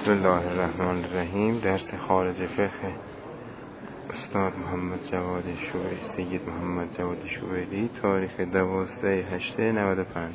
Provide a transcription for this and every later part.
بسم الله الرحمن الرحیم. درس خارج فقه استاد محمد جواد شوبری، سید محمد جواد شوبری، تاریخ 12/8/95.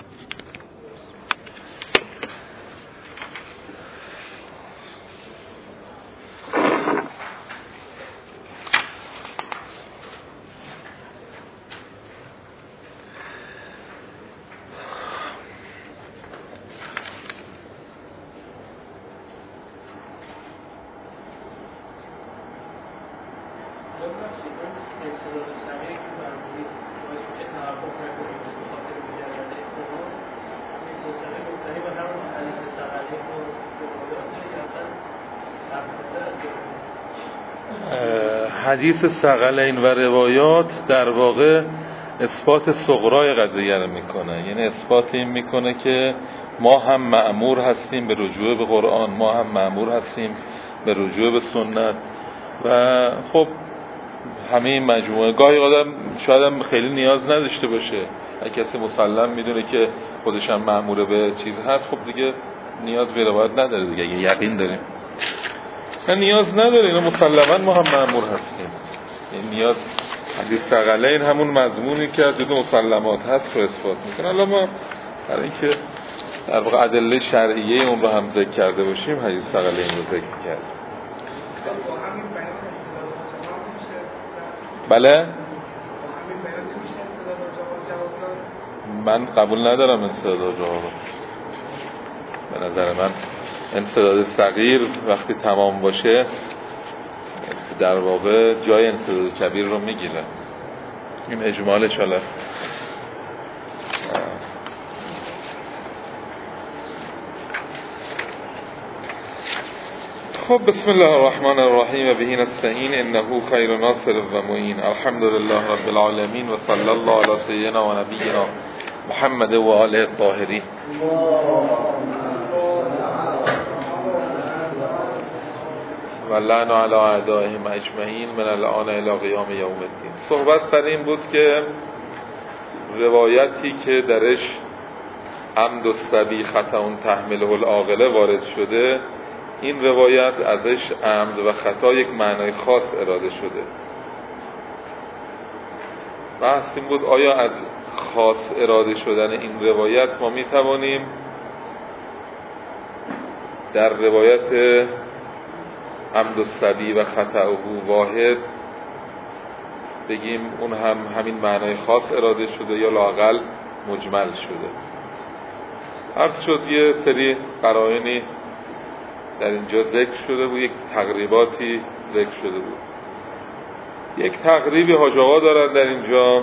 حدیث ثقلین و روایات در واقع اثبات صغرای قضیه رو میکنه، یعنی اثبات این میکنه که ما هم مأمور هستیم به رجوع به قرآن، ما هم مأمور هستیم به رجوع به سنت. و خب همه این مجموعه گاهی آدم شاید هم خیلی نیاز نداشته باشه، اگه کسی مسلم میدونه که خودش هم مأمور به چیز هست، خب دیگه نیاز به روایت نداره دیگه. اگه یقین داریم نیاز نداره، اینا مسلما ما هم مأمور هستیم. این نیاز حدیث ثقلین همون مضمونی که از جزء مسلمات هست رو اثبات میکنه. حالا ما برای اینکه در واقع ادله شرعیه اون رو هم ذکر کرده باشیم، حدیث ثقلین رو ذکر کردیم. بله، من قبول ندارم انسداد جواب. به نظر من انسداد صغیر وقتی تمام باشه در واقع جای انسداد کبیر رو میگیره. این اجمالش. حالا خب بسم الله الرحمن الرحیم و بهین نستعین انه خیر ناصر و معین. الحمد لله رب العالمین و صلی الله علی سیدنا و نبینا محمد و آله الطاهرین. و لعن علی اعدائهم اجمعین من الان الی قیام یوم الدین. صحبت سر این بود که روایتی که درش عمد الصبی خطا تحمله العاقله وارد شده، این روایت ازش عمد و خطا یک معنای خاص اراده شده. بحث این بود آیا از خاص اراده شدن این روایت ما میتوانیم در روایت عمد الصبی و خطأه واحد بگیم اون هم همین معنای خاص اراده شده یا لااقل مجمل شده. عرض شد یه سری قرائنی در اینجا ذکر شده بود، یک تقریباتی ذکر شده بود. یک تقریبی حاج آقا دارن در اینجا.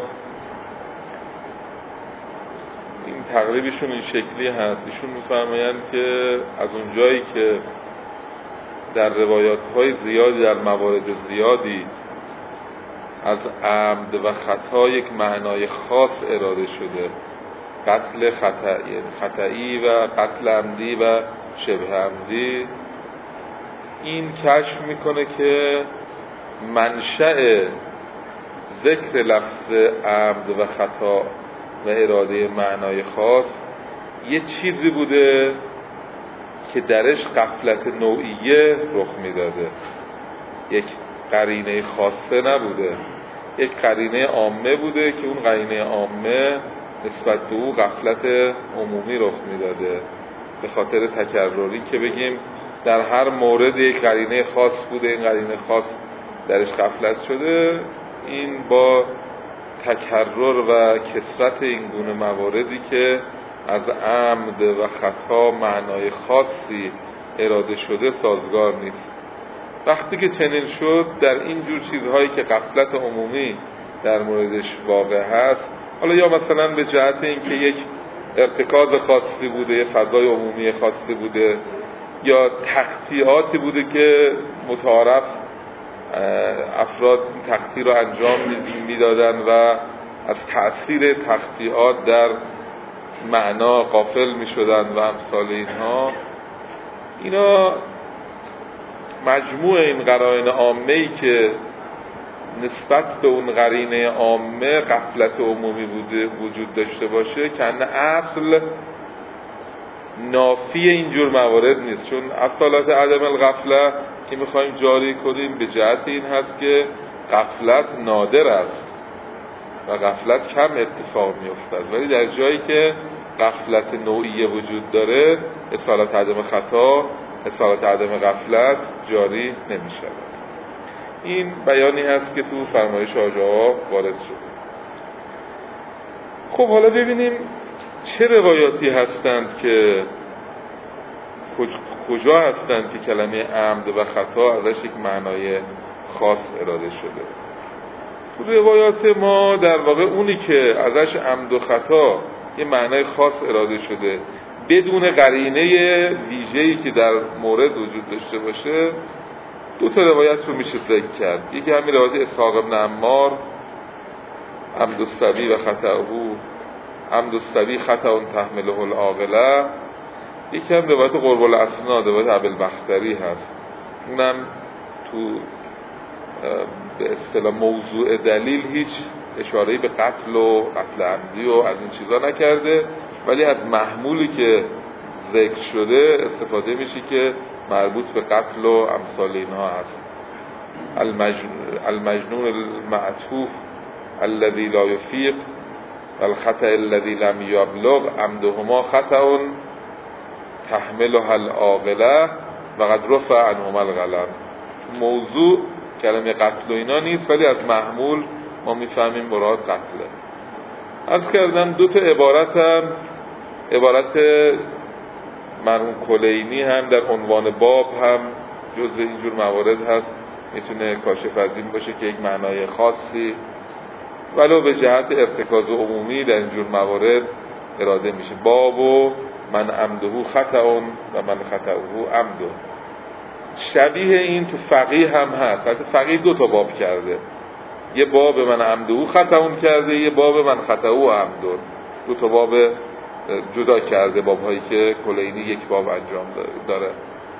این تقریبشون این شکلی هست. ایشون میفرمایند که از اون جایی که در روایات‌های زیادی در موارد زیادی از عمد و خطا یک معنای خاص اراده شده، قتل خطئی و قتل عمدی و شبه عمدی، این کشف میکنه که منشأ ذکر لفظ عمد و خطا و اراده معنای خاص یه چیزی بوده که درش غفلت نوعیه رخ میداده، یک قرینه خاصه نبوده، یک قرینه عامه بوده که اون قرینه عامه نسبت به او غفلت عمومی رخ میداده، به خاطر تکرری که بگیم در هر مورد یک قرینه خاص بوده، این قرینه خاص درش غفلت شده. این با تکرر و کثرت این گونه مواردی که از عمد و خطا معنای خاصی اراده شده سازگار نیست. وقتی که چنین شد در این جور چیزهایی که غفلت عمومی در موردش واقع هست، حالا یا مثلا به جهت اینکه یک ارتکاز خاصی بوده، یه فضای عمومی خاصی بوده، یا تقطیعاتی بوده که متعارف افراد تقطیع رو انجام میدادن و از تأثیر تقطیعات در معنا غافل میشدن و امثال اینها، اینا مجموع این قرائن عامه‌ای که نسبت به اون قرینه عامه غفلت عمومی بوده وجود داشته باشه، که اصل نافی اینجور موارد نیست، چون اصالت عدم الغفله که میخوایم جاری کنیم به جهت این هست که غفلت نادر است و غفلت کم اتفاق میافتد، ولی در جایی که غفلت نوعی وجود داره اصالت عدم خطا، اصالت عدم غفلت جاری نمیشود. این بیانی هست که تو فرمایش حاج آقا وارد شده. خب حالا ببینیم چه روایاتی هستند که کجا هستند که کلمه عمد و خطا ازش یک معنای خاص اراده شده. تو روایات ما در واقع اونی که ازش عمد و خطا یه معنای خاص اراده شده بدون قرینه ویژه‌ای که در مورد وجود داشته باشه، دو تا روایت رو میشه ذکر کرد. یکی همین روایت اسحاق ابن عمار عمد الصبی و خطأه، عمد الصبی خطأ تحمله العاقله. یکی هم روایت قرب الاسناد روایت ابوالبختری هست، اونم تو به اصطلاح موضوع دلیل هیچ اشاره‌ای به قتل و قتل عمدی و از این چیزا نکرده، ولی از محمولی که ذکر شده استفاده میشه که مربوط به قتل و امثال اینها هست. المجنون المعطوف الذي لا يفيق والخطأ الذي لم يبلغ عمدهما خطأ تحملها العاقله و قد رفع عنهما القلم. موضوع کلمه قتل و اینا نیست، ولی از محمول ما میفهمیم مراد قتله. عرض کردم دو تا عبارت مرحوم کلینی هم در عنوان باب هم جزء اینجور موارد هست، میتونه کاشف از این باشه که یک معنای خاصی ولو به جهت ارتکاز عمومی در اینجور موارد اراده میشه. باب و من عمده خطأ و من خطأه عمده. شبیه این تو فقیه هم هست، حتی فقیه دو تا باب کرده، یه باب من عمده خطأ کرده، یه باب من خطأه عمده. دو تا باب جدا کرده، باب‌هایی که کلینی یک باب انجام داره.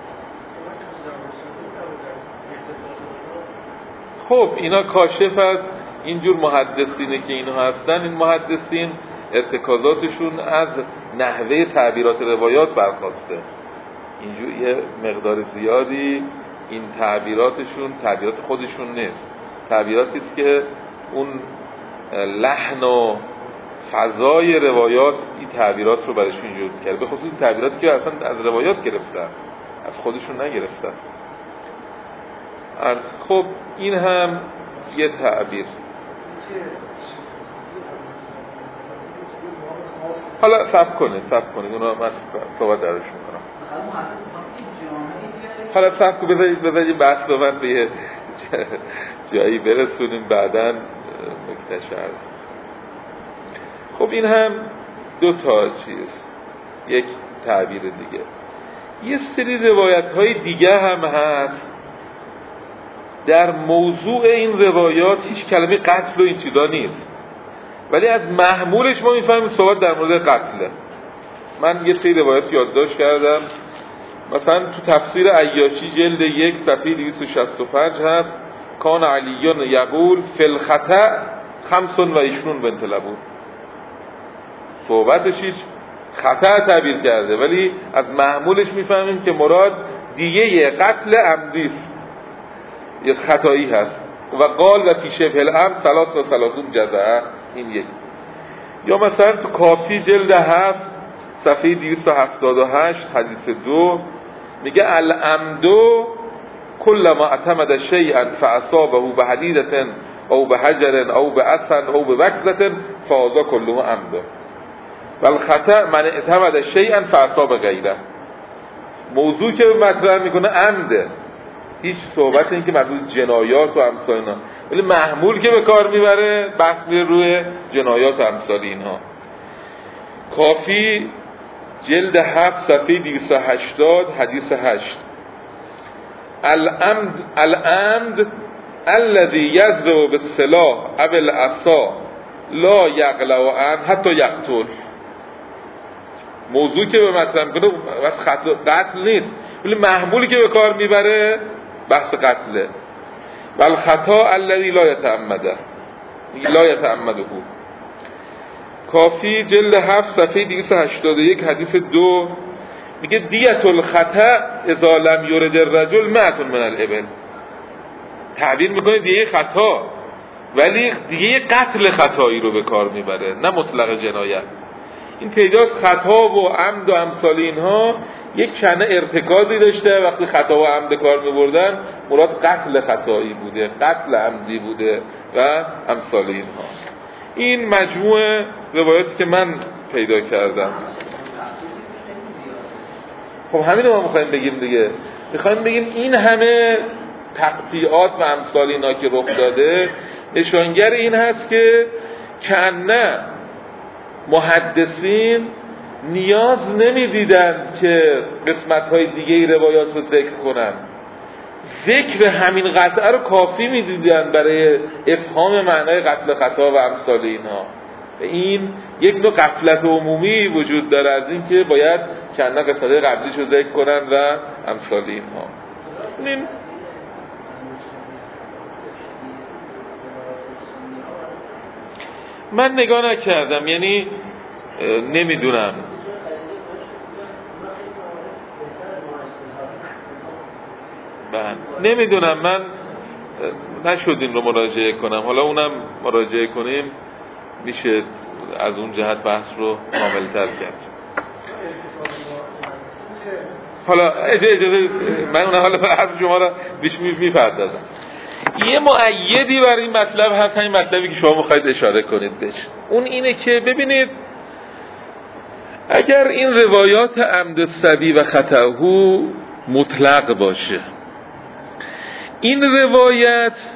خب اینا کاشف از اینجور محدثینه که اینا هستن. این محدثین ارتکازاتشون از نحوه تعبیرات روایات برخواسته. اینجور یه مقدار زیادی این تعبیراتشون تعبیرات خودشون نیست، تعبیراتی است که اون لحن و فضای روایات این تعبیرات رو براشون ایجاد کرده، به خصوص این تعبیراتی که اصلا از روایات گرفتن، از خودشون نگرفتن. خب این هم یه تعبیر. حالا صبر کنید اونو من صحبت درش میکنم. حالا صبر کنید بذارید بحث رو من به یه جایی برسونیم بعداً نکته‌اش هست. خب این هم دو تا چیز، یک تعبیر دیگه. یه سری روایت‌های دیگه هم هست در موضوع این روایات هیچ کلمه قتل و این چیزا نیست، ولی از محمولش ما میفهمیم صحبت در مورد قتله. من یه سری روایت یادداشت کردم، مثلا تو تفسیر عیاشی جلد 1 صفحه 265 هست کان علیون یقول فی الخطأ 25 بنت لبون. صحبتش هیچ خطأ تعبیر کرده، ولی از محمولش میفهمیم که مراد دیگه قتل عمدی است، یه خطایی هست. و قال و فی شبه العمد 33 جزعه. این یک. یا مثلا تو کافی جلد 7 صفحه 278 حدیث 2 میگه العمدو کل ما اعتمد شیئا فاصابه بحدیدة او بحجر او بعصا او بوکزة فهذا كله عمد والخطأ من اعتمد شیئا فاصاب غیره. موضوع که مطرح میکنه عمده، هیچ صحبت این که مربوط جنایات و امثال اینا، ولی محمول که به کار میبره بحث میره روی جنایات و امثال اینها. کافی جلد 7 صفحه 280 حدیث 8 العمد الذي یضرب بالسلاح او العصا لا یقلع عنه حتی یقتل. موضوع که به مطرح میکنه قتل نیست، ولی محمولی که به کار میبره بحث قتله. والخطا الذي لا يتعمده. کافی جلد 7 صفحه 281 حدیث 2 میگه دیت الخطأ اذا لم یرد الرجل مئة من الابل. تعبیر میکنه دیگه خطا، ولی دیگه قتل خطایی رو به کار میبره، نه مطلق جنایت. این پیداست خطا و عمد و امثال اینها یک چنه ارتکازی داشته. وقتی خطا و عمد کار میبردن مراد قتل خطایی بوده، قتل عمدی بوده و امثال اینها. این مجموعه روایاتی که من پیدا کردم. خب همین رو ما میخوایم بگیم دیگه. میخوایم بگیم این همه تقطیعات و امثال اینا که رخ داده نشانگر این هست که کنه محدثین نیاز نمیدیدن که قسمت‌های دیگه روایات رو ذکر کنن. ذکر همین قطعه رو کافی میدیدن برای افهام معنای قتل خطا و امثال اینها. این یک نوع غفلت عمومی وجود داره از این که باید چند قسمت قبلیش رو ذکر کنن و امثال اینها. این من نگاه نکردم، یعنی نمیدونم. نمیدونم، من نشد این رو مراجعه کنم. حالا اونم مراجعه کنیم میشه از اون جهت بحث رو کامل‌تر کرد. حالا اجازه من اون حالا حرف شما رو بیش میپردازم. یه مؤیدی برای این مطلب هست، همین مطلبی که شما میخواید اشاره کنید بهش. اون اینه که ببینید اگر این روایات عمد الصبی و خطأه مطلق باشه، این روایت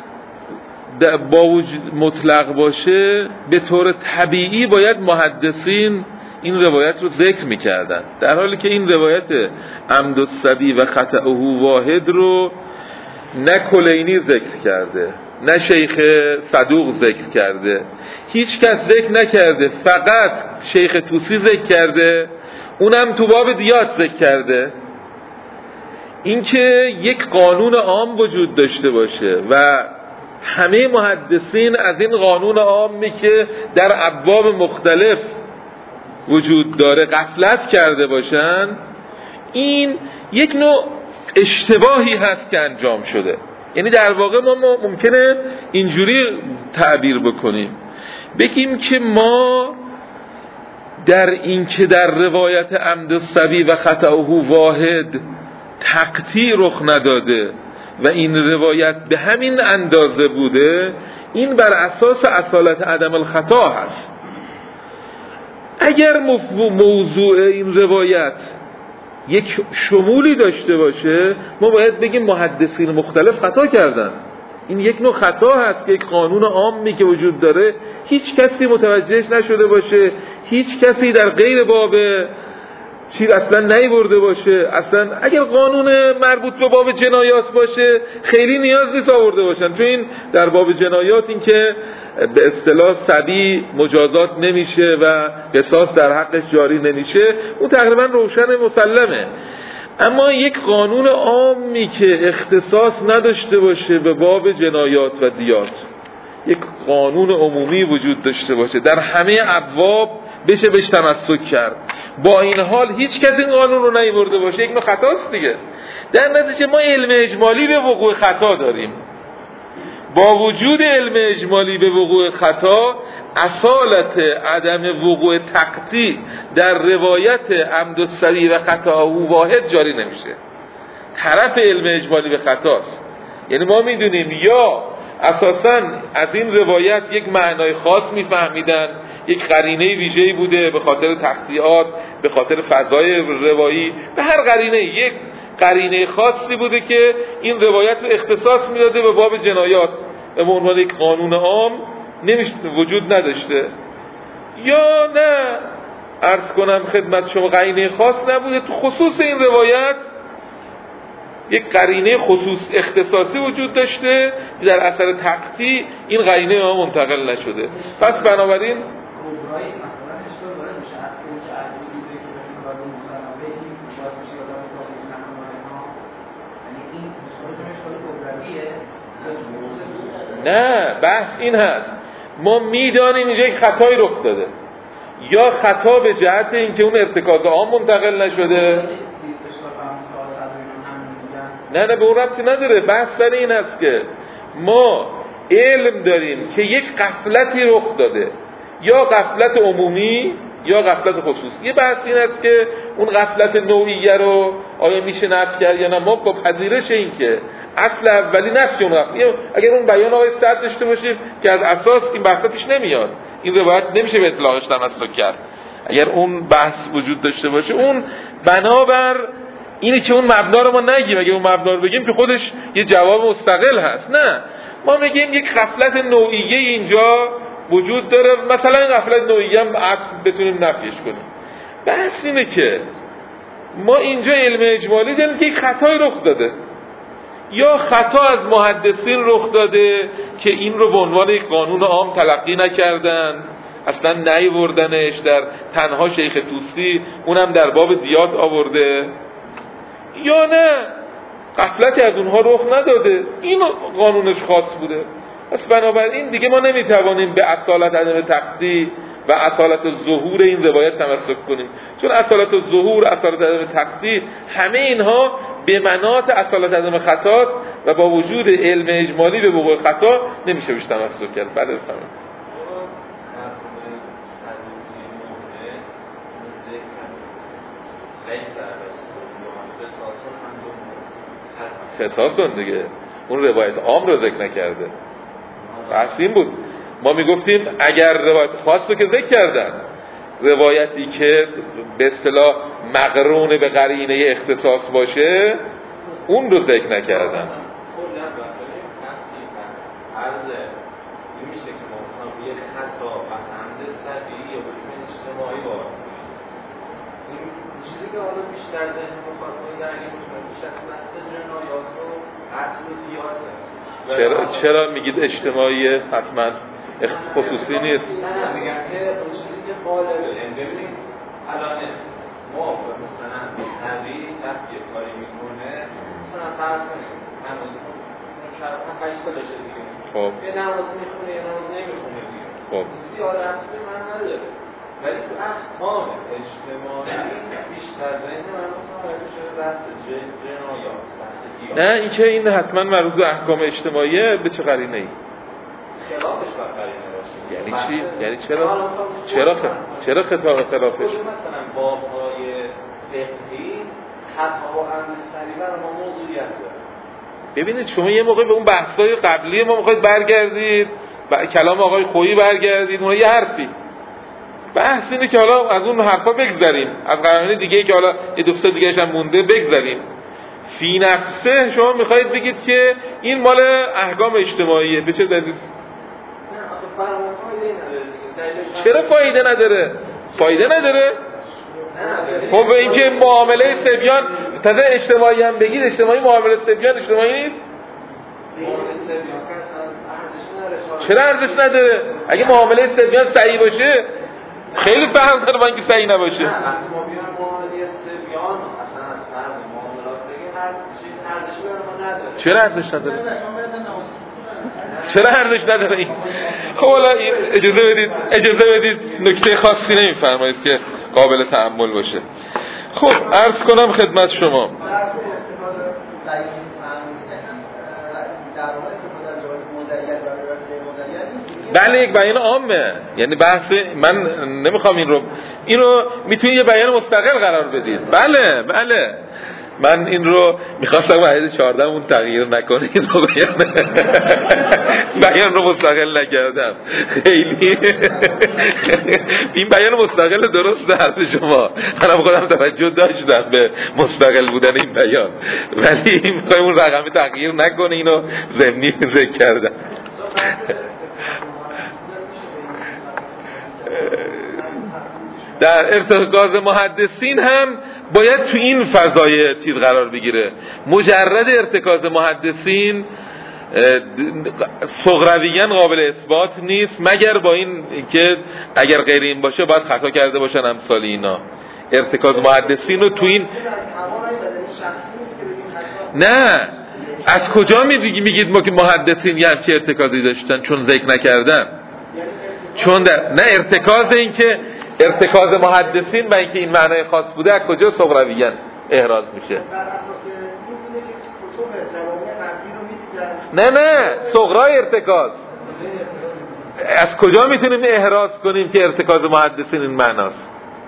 با وجود مطلق باشه به طور طبیعی باید محدثین این روایت رو ذکر میکردن، در حالی که این روایت عمد الصبی و خطأه واحد رو نه کلینی ذکر کرده، نه شیخ صدوق ذکر کرده، هیچ کس ذکر نکرده، فقط شیخ طوسی ذکر کرده، اونم تو باب دیات ذکر کرده. این که یک قانون عام وجود داشته باشه و همه محدثین از این قانون عامی که در ابواب مختلف وجود داره غفلت کرده باشن، این یک نوع اشتباهی هست که انجام شده. یعنی در واقع ما ممکنه اینجوری تعبیر بکنیم، بگیم که ما در این که در روایت عمد الصبی و خطأه واحد تقطیع رخ نداده و این روایت به همین اندازه بوده، این بر اساس اصالت عدم الخطا هست. اگر موضوع این روایت یک شمولی داشته باشه، ما باید بگیم محدثین مختلف خطا کردن. این یک نوع خطا هست که یک قانون عامی که وجود داره هیچ کسی متوجهش نشده باشه، هیچ کسی در غیر باب چیز اصلا نیورده باشه. اصلا اگر قانون مربوط به باب جنایات باشه خیلی نیاز نیست آورده باشن، چون این در باب جنایات این که به اصطلاح صبی مجازات نمیشه و قصاص در حقش جاری نمیشه، اون تقریبا روشن مسلمه. اما یک قانون عامی که اختصاص نداشته باشه به باب جنایات و دیات، یک قانون عمومی وجود داشته باشه در همه ابواب بشه بهش تمسک کرد، با این حال هیچ کس این قانون رو نیورده باشه، یک نوع خطاست دیگه. در نتیجه ما علم اجمالی به وقوع خطا داریم. با وجود علم اجمالی به وقوع خطا، اصالت عدم وقوع تقطیع در روایت عمد الصبی و خطأه واحد جاری نمیشه. طرف علم اجمالی به خطاست. یعنی ما میدونیم یا اساساً از این روایت یک معنای خاص میفهمیدن، یک قرینه ویژه‌ای بوده به خاطر تقطیعات، به خاطر فضای روایی، به هر قرینه یک قرینه خاصی بوده که این روایت رو اختصاص میداده به باب جنایات به عنوان یک قانون عام وجود نداشته. یا نه عرض کنم خدمت شما قرینه خاص نبوده، تو خصوص این روایت یک قرینه خصوص اختصاصی وجود داشته که در اثر تقطیع این قرینه ما منتقل نشده. پس بنابراین نه، بحث این هست ما میدانیم اینجا یک خطایی رخ داده، یا خطا به جهت اینکه اون ارتکاز عام منتقل نشده، نه به اون ربطی نداره. بحث سر این است که ما علم داریم که یک غفلتی رخ داده، یا غفلت عمومی یا غفلت خصوصی. یه بحث این است که اون غفلت نوعیه رو آیا میشه نفی کرد یا نه. ما با پذیرش این که اصل اولی نفی اون غفلت، اگر اون بیان آقای سعد داشته باشیم که از اساس این بحثا پیش نمیاد، این روایت نمیشه به اطلاقش تمسک کرد. اگر اون بحث وجود داشته باشه، اون بنابر اینه که اون مبنا رو ما نگیم. اگه اون مبنا رو بگیم که خودش یه جواب مستقل هست. نه، ما میگیم یک غفلت نوعیه اینجا وجود داره، مثلا این غفلت نوعیه هم اصل بتونیم نفیش کنیم. بحث اینه که ما اینجا علم اجمالی داریم که یک خطای رخ داده، یا خطا از محدثین رخ داده که این رو به عنوان یک قانون عام تلقی نکردن، اصلا نیاوردنش. در تنها شیخ طوسی اونم در باب زیاد آورده، یا نه غفلتی از اونها رخ نداده، این قانونش خاص بوده. پس بنابراین دیگه ما نمیتوانیم به اصالت عدم تقطیع و اصالت ظهور این روایت تمسک کنیم، چون اصالت ظهور، اصالت عدم تقطیع، همه اینها به مناط اصالت عدم خطاست و با وجود علم اجمالی به وقوع خطا نمیشه بهش تمسک کرد. بله بفرمایید. خصاصون دیگه اون روایت عام رو ذکر نکرده. بحث این بود، ما میگفتیم اگر روایت خاص رو که ذکر کردن، روایتی که به اصطلاح مقرون به قرینه اختصاص باشه اون رو ذکر نکردن. میشه که ما یه خطا و عمد سبیعی یا بجمع اجتماعی وارد این چیزی که حالا بیشتر ذهن مخاطبین درگیر میشه بیشتر بحث جنایات و قتل و دیات هست. چرا میگید اجتماعیه؟ حتما خصوصی نیست. نه میگن که اون چیزی که غالبه، یعنی ببینید الان ما مثلا طبیعی وقتی کاری میکنه، مثلا فرض کنیم من مثلا 5 سالشه دیگه، خب یه نماز میخونه یه نماز نمیخونه دیگه، خب زیاد اصلی من نداره، ولی تو احکام اجتماعی بیشتر ذهن من متوجه شده بحث جنایات، بحث دیات. نه این که این حتما مربوط به احکام اجتماعیه، به چه قرینه ای؟ خلافش باید قرینه باشه. یعنی چی؟ یعنی چرا خلافش؟ مثلا بابهای فقهی خطا و عمد سری برای ما موضوعیت داره. ببینید شما یه موقع به اون بحث‌های قبلی ما می‌خواید برگردید، کلام آقای خویی برگردید، اون یه حرفی. بحث اینه که حالا از اون حرفا بگذریم، از قرائن دیگه‌ای که حالا یه دوستا دیگه‌اش هم مونده بگذریم. فی نفسه شما می‌خواید بگید که این مال احکام اجتماعیه، به چه دلیل؟ چرا فایده نداره؟ فایده نداره؟ خب به اینکه معامله صبیان تازه اجتماعی هم بگید، اجتماعی معامله صبیان اجتماعی نیست؟ چرا ارزش نداره؟ اگه معامله صبیان صحیح باشه خیلی فرق داره با اینکه صحیح نباشه. نه وقتی ما بیان معامله صبیان اصلا از فرض معاملات بگیم هر چیز ارزشی برای ما نداره. چرا ارزش نداره؟ چرا ارزش نداره این؟ خب حالا اجازه بدید نکته خاصی نمیفرمایید که قابل تأمل باشه. خب عرض کنم خدمت شما بله یک بیان عامه، یعنی بحث من نمیخوام این رو میتونید یه بیان مستقل قرار بدید. بله من این رو میخواستم آیه 14 اون تغییر نکنه، این رو بیان رو مستقل نکردم. خیلی این بیان مستقل درست حرف شما، منم خودم توجه داشتم به مستقل بودن این بیان، ولی میخوایم اون رقمی تغییر نکنه، اینو ضمنی ذکر کردم. در ارتکاز محدثین هم باید تو این فضای چیز قرار بگیره. مجرد ارتکاز محدثین صغرویاً قابل اثبات نیست، مگر با این که اگر غیر این باشه باید خطا کرده باشن امثال اینا. ارتکاز محدثین رو تو این نه، از کجا میگید ما که محدثین یه همچه ارتکازی داشتن؟ چون ذکر نکردن، چون نه ارتکاز این که ارتکاز محدثین با اینکه این معنای خاص بوده از کجا صغرویاً احراز میشه؟ نه صغرای ارتکاز. از کجا میتونیم احراز کنیم که ارتکاز محدثین این معناست؟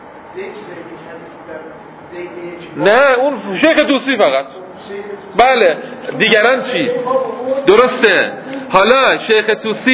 نه اون شیخ طوسی فقط. بله دیگران چی؟ درسته. حالا شیخ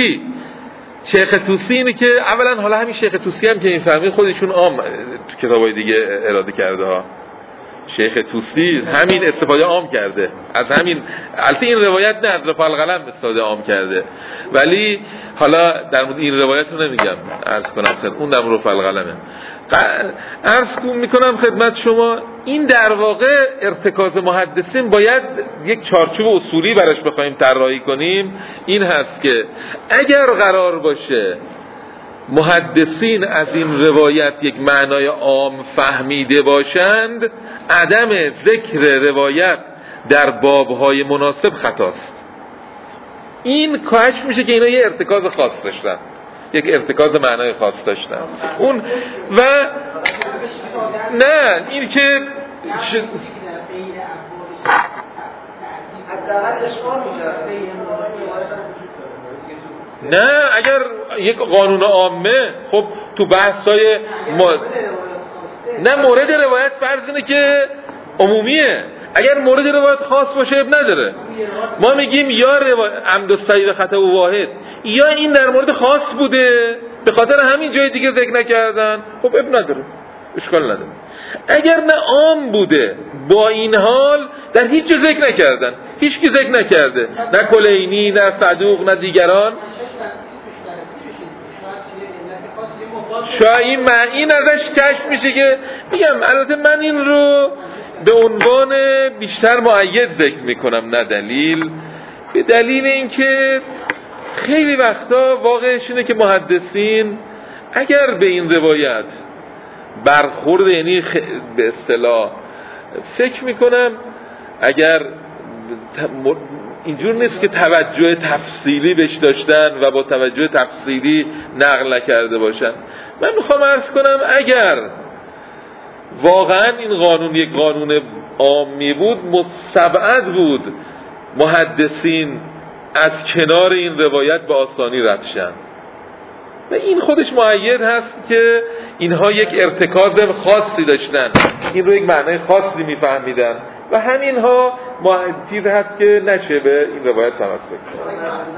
طوسی اینه که اولا حالا همین شیخ طوسی هم که این فهمید خودشون عام تو کتابای دیگه اراده کرده ها. شیخ طوسی همین استفاده عام کرده از همین، البته این روایت نه از رفع القلم استفاده عام کرده، ولی حالا در مورد این روایت رو نمیگم عرض کنم خدمت، اون در رفع القلمه. عرض میکنم خدمت شما این در واقع ارتکاز محدثین باید یک چارچوب اصولی براش بخوایم طراحی کنیم. این هست که اگر قرار باشه محدثین از این روایت یک معنای عام فهمیده باشند، عدم ذکر روایت در بابهای مناسب خطاست. این کاهش میشه که اینا یه ارتکاز خاص داشتن، یک ارتکاز معنای خاص داشتن اون و نه این که نه اگر یک قانون عامه خب تو بحثای نه مورد روایت فرض اینه که عمومیه، اگر مورد روایت خاص باشه اب نداره. ما میگیم یا عمد السعی خطا و واحد، یا این در مورد خاص بوده به خاطر همین جای دیگه ذکر نکردن، خب اب نداره، اشکال نداره. اگر نه عام بوده با این حال در هیچ جا ذکر نکردن، هیچ کی ذکر نکرده، نه کلینی نه صدوق نه دیگران، شاید این ازش کشف میشه که میگم البته من این رو به عنوان بیشتر مؤید ذکر میکنم نه دلیل، به دلیل اینکه خیلی وقتا واقعش اینه که محدثین اگر به این روایت برخورد، یعنی به اصطلاح فکر میکنم اگر اینجور نیست که توجه تفصیلی بهش داشتن و با توجه تفصیلی نقل نکرده باشن. من میخوام عرض کنم اگر واقعا این قانون یک قانون عامی بود، مستبعد بود محدثین از کنار این روایت به آسانی رد شن و این خودش مؤید هست که اینها یک ارتکاز خاصی داشتن، این رو یک معنای خاصی میفهمیدن و همینها چیز هست که نشه به این روایت تمسک کنن.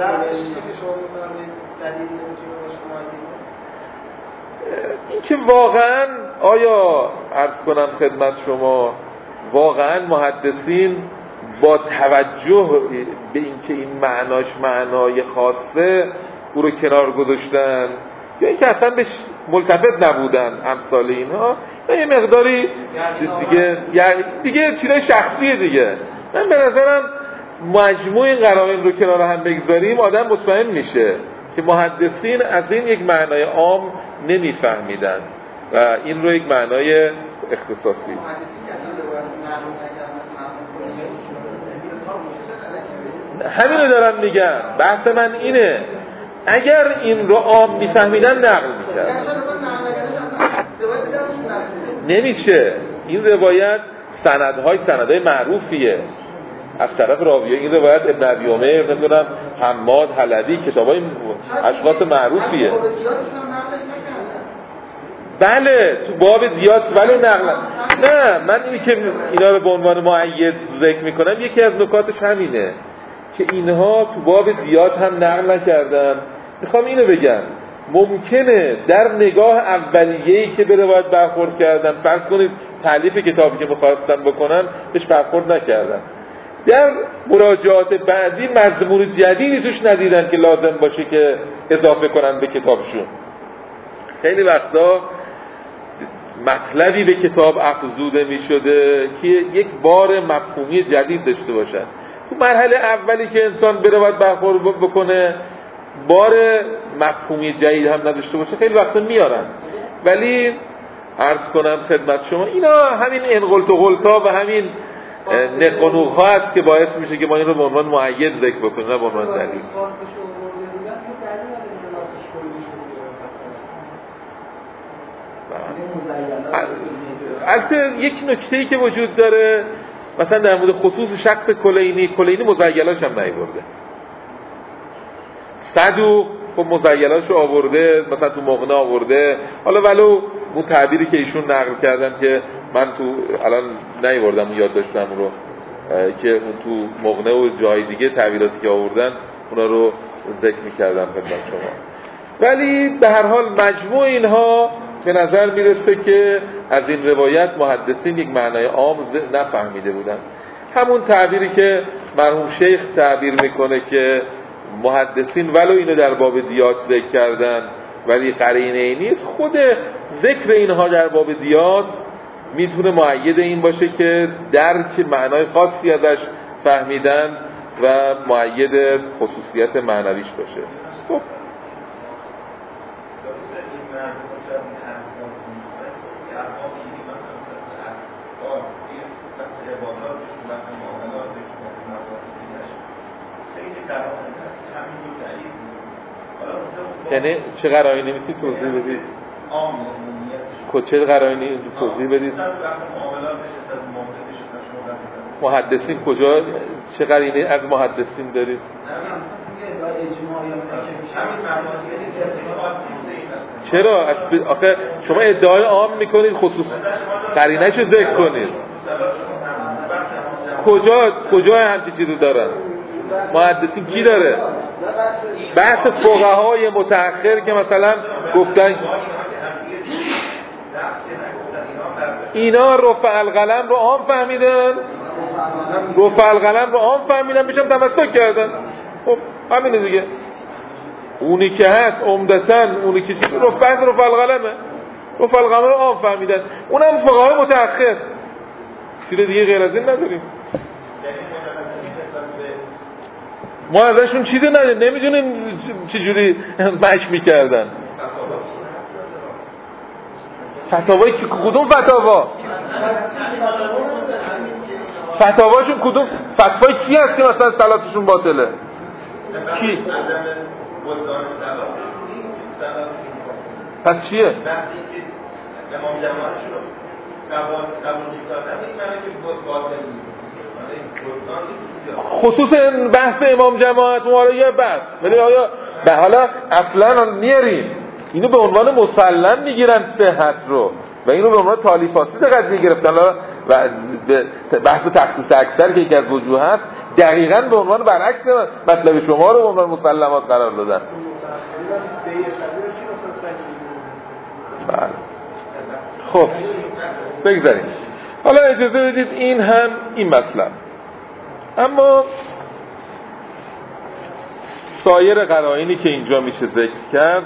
این که واقعا آیا عرض کنم خدمت شما واقعا محدثین با توجه به اینکه این معناش معنای خاصه او رو کنار گذاشتن یا اینکه اصلا بهش ملتفت نبودن امثال اینها، یه مقداری دیگه چیزای شخصیه دیگه. من به نظرم مجموع این قرائن رو کنار هم بگذاریم آدم مطمئن میشه که محدثین از این یک معنای عام نمیفهمیدن و این رو یک معنای اختصاصی. همین رو دارم میگم، بحث من اینه اگر این رو عام میفهمیدن نقل میکرد نمیشه. این روایت سندهای معروفیه از طرف راویه، این روایت ابن ابی عمر، نمیدونم حماد حلبی، کتابای اشخاص معروفیه. بله تو باب دیات ولی نقل نه، من اینی که اینا رو به عنوان مؤید ذکر میکنم یکی از نکاتش همینه که اینها تو باب دیات هم نقل نکردن. میخوام اینو بگم ممکنه در نگاه اولیه‌ای که به روایت برخورد کردن، فرض کنید تالیف کتابی که می‌خواستن بکنن بهش برخورد نکردن، در مراجعات بعدی مضمون جدیدی توش ندیدن که لازم باشه که اضافه کنن به کتابشون. خیلی وقتا مطلبی به کتاب افزوده می‌شده که یک بار مفهومی جدید داشته باشن. تو مرحله اولی که انسان به روایت برخورد بکنه بار مفهومی جدید هم نداشته باشه خیلی وقتا میارن، ولی عرض کنم خدمت شما اینا همین انقلت و غلطا و همین نقنوق ها هست که باعث میشه که ما این رو به عنوان مؤید ذکر بکنیم نه به عنوان دلیل. البته یک نکته‌ای که وجود داره مثلا در مورد خصوص شخص کلینی مزیلاش هم نیورده. صدوق خب مزیلاش رو آورده، مثلا تو مغنی آورده، حالا ولو اون تعبیری که ایشون نقل کردن که من تو الان نیوردم و یاد داشتم رو که اون تو مغنی و جای دیگه تعبیراتی که آوردن اونا رو ذکر می‌کردم خدمت شما. ولی به هر حال مجموع اینها به نظر میرسه که از این روایت محدثین یک معنای عام نفهمیده بودن. همون تعبیری که مرحوم شیخ تعبیر میکنه که محدثین ولو اینو در باب دیات ذکر کردن ولی قرینه نیست، خود ذکر اینها در باب دیات میتونه مؤید این باشه که درک معنای خاصی ازش فهمیدن و مؤید خصوصیت معنویش باشه. خب یعنی چه قرائنی میتونید توضیح بدید؟ چه قرائنی توضیح بدید؟ محدثین کجا چه قرینه از محدثین دارید؟ چرا؟ آخه شما ادعای عام میکنید خصوص قرینه‌اش رو ذکر کنید. کجا همچین چیزی دارن؟ محدثین کی داره؟ بحث فقهای متأخر که مثلا گفتن اینا رفع القلم رو عام فهمیدن، بهشم تمسک کردن. خب همینه دیگه. اونی که هست عمدتاً اونی که رفع القلمه، رفع القلم رو عام فهمیدن، اونم فقهای متأخر. چیز دیگه غیر از این نداریم. ما ازشون چیزی نمیدونیم چجوری مشق میکردن. فتاوایی که کدوم فتاواشون کدوم فتوای کی هست که مثلا صلاتشون باطله؟ کی؟ پس چیه؟ امام جماعتشون قبول کردن این معنی که باطل خصوص بحث امام جماعت ماره بحث، ولی آیا به حالا اصلا میاریم اینو به عنوان مسلم میگیرن صحت رو و اینو به عنوان تالیفاتی دقیق میگرفتن و بحث تخصیص اکثر که یکی از وجوه هست دقیقاً به عنوان برعکس مطلب شما رو به عنوان مسلمات قرار دادن. بله. خب بگذاریم. حالا اجازه بدید این هم این مطلب. اما سایر قرائنی که اینجا میشه ذکر کرد،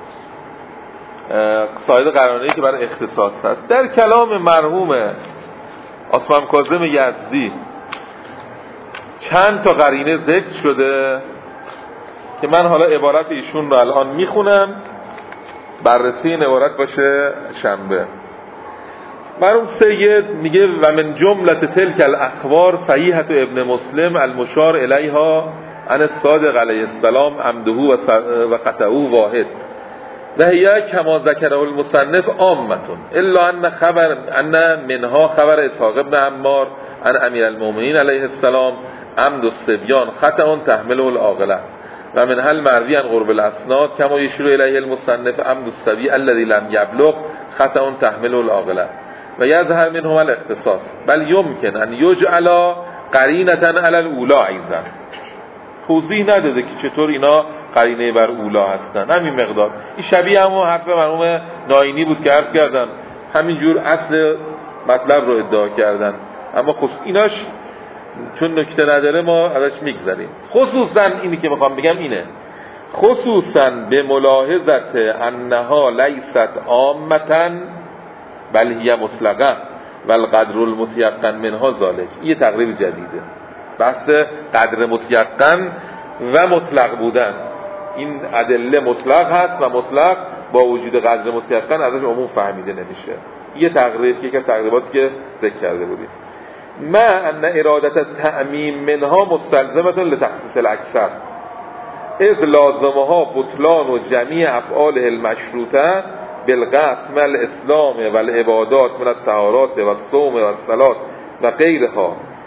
سایر قرائنی که برای اختصاص هست، در کلام مرحوم عثمان کاظم یزدی چند تا قرینه ذکر شده که من حالا عبارت ایشون رو الان میخونم، بررسی این عبارت باشه شنبه. مرحوم سید میگه و من جملت تلک الاخبار صحیحة ابن مسلم المشار الیها عن الصادق علیه السلام عمده و قطعه واحد و هي كما ذكره المصنف عامة الا ان منها خبر اسحاق بن عمار عن امیر المؤمنین علیه السلام عمد الصبیان خطأ تحمله العاقله و من هل مروی عن قرب الاسناد كما يشير الیه المصنف عمد الصبی الذي لم يبلغ خطأ تحمله العاقله و یظهر منهم الاختصاص بل يمكن ان يجعل قرینة علی الاولی ایضا. توضیح نداده که چطور اینا قرینه بر اولا هستن. همین مقدار. این شبیه همون حرف مرحوم ناینی بود که عرض کردن، همینجور اصل مطلب رو ادعا کردن، اما ایناش چون نکته نداره ما ازش میگذریم. خصوصا اینی که میخوام بگم اینه، خصوصا به ملاحظت انها لیست عامة بل هی مطلقا والقدر المتیقن منها ذالک. یه تقریر جدیده، بحث قدر متیقن و مطلق بودن. این ادله مطلق هست و مطلق با وجود قدر متیقن ازش عموم فهمیده نمیشه. یه تقریر که یک از تقریباتی که ذکر کرده بودیم، ما ان ارادت تعمیم منها مستلزمه لتخصیص الاکثر اذ لازمها بطلان و جمیع افعاله المشروطه بالقسم الاسلام و العبادات من الطهارات و الصوم و الصلاة و غیرها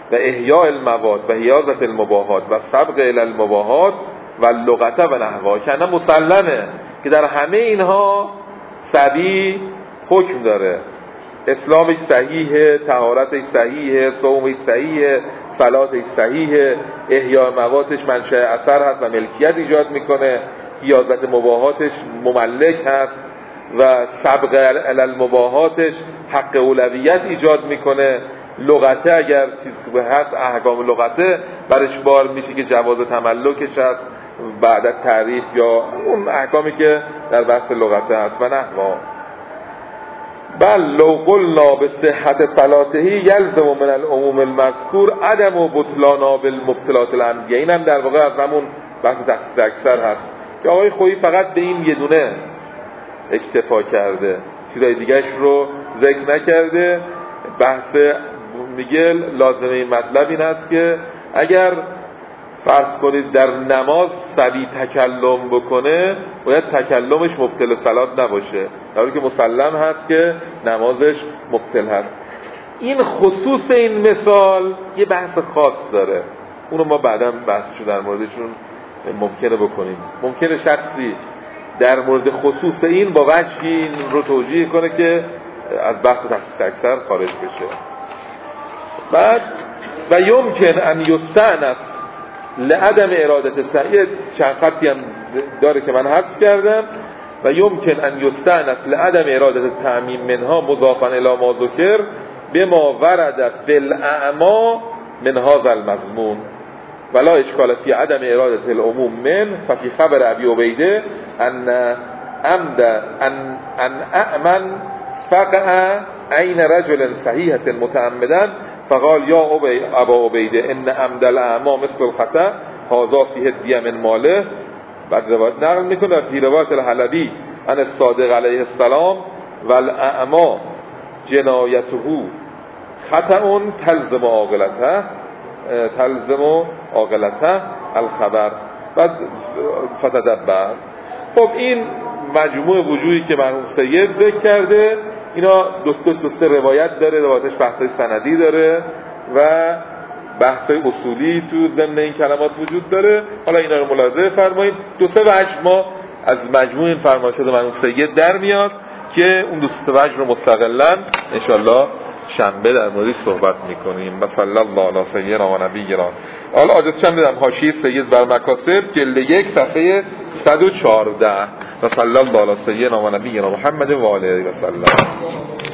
و احیاء المواد و حیازت المباحات و سبق الی المباحات و لغته و نحوها، که انا مسلمه که در همه اینها صبی حکم داره. اسلامش صحیحه، طهارتش صحیحه، صومش صحیحه، صلاتش صحیحه، احیاء موادش منشأ اثر هست و ملکیت ایجاد میکنه، حیازت مباحاتش مملک هست و سبق علی المباحاتش حق اولویت ایجاد میکنه. لغته اگر چیز هست، احکام لغته برش بار میشه که جواز تملکش هست بعد از تعریف یا اون احکامی که در بحث لغته هست و نحوا. بل لو قلنا به صحت صلاته یلزم من العموم المذکور عدم و بطلانا بالمبتلات العمدیه. این هم در واقع از همون بحث تخصیص اکثر هست که آقای خویی فقط به این یه دونه اکتفا کرده، چیزای دیگهش رو ذکر نکرده. بحث میگه لازمه این مطلب این هست که اگر فرض کنید در نماز صبی تکلم بکنه، باید تکلمش مبطل صلات نباشه، در حالی که مسلم هست که نمازش مبطل هست. این خصوص این مثال یه بحث خاص داره، اونو ما بعداً بحثشو در موردشون ممکنه بکنیم. ممکنه شخصی در مورد خصوص این با وجهی این رو توجیه کنه که از بحث تخصیص اکثر خارج بشه. بعد و یمکن ان یستأنس لعدم ارادت صحیح، چند خطی هم داره که من حذف کردم. و یمکن ان یستأنس لعدم ارادت تعمیم منها مضافا الی ما ذکر بما ورد فی الاعما من هذا المضمون ولا اشکال فی عدم ارادت العموم من ففی خبر ابی عبیده ان اعمن فقع عین رجل صحیحة متعمدا فقال یا ابا عبیده ان عمد الاعما مثل الخطا هذا فیه الدیه من ماله. بعد روایت نقل میکنه فی روایت الحلبی ان الصادق علیه السلام والاعما جنایته خطأ تلزم عاقلته الخبر. بعد فتدبر. خب این مجموع وجوهی که مرحوم سید ذکر کرده، اینا دو سه روایت داره، روایتش بحثای سندی داره و بحثای اصولی تو ضمن این کلمات وجود داره. حالا اینا رو ملاحظه فرمایید. دو سه وجه ما از مجموع این فرمایشات مرحوم سید در میاد که اون دو سه وجه رو مستقلاً انشالله شنبه در موردش صحبت میکنیم. و صلی الله علی سیدنا و نبینا. حالا عاجز شم دیدم حاشیه سید بر مکاسب جلد 1 صفحه 114. و صلی الله علی سیدنا و نبینا محمد و آله و سلم.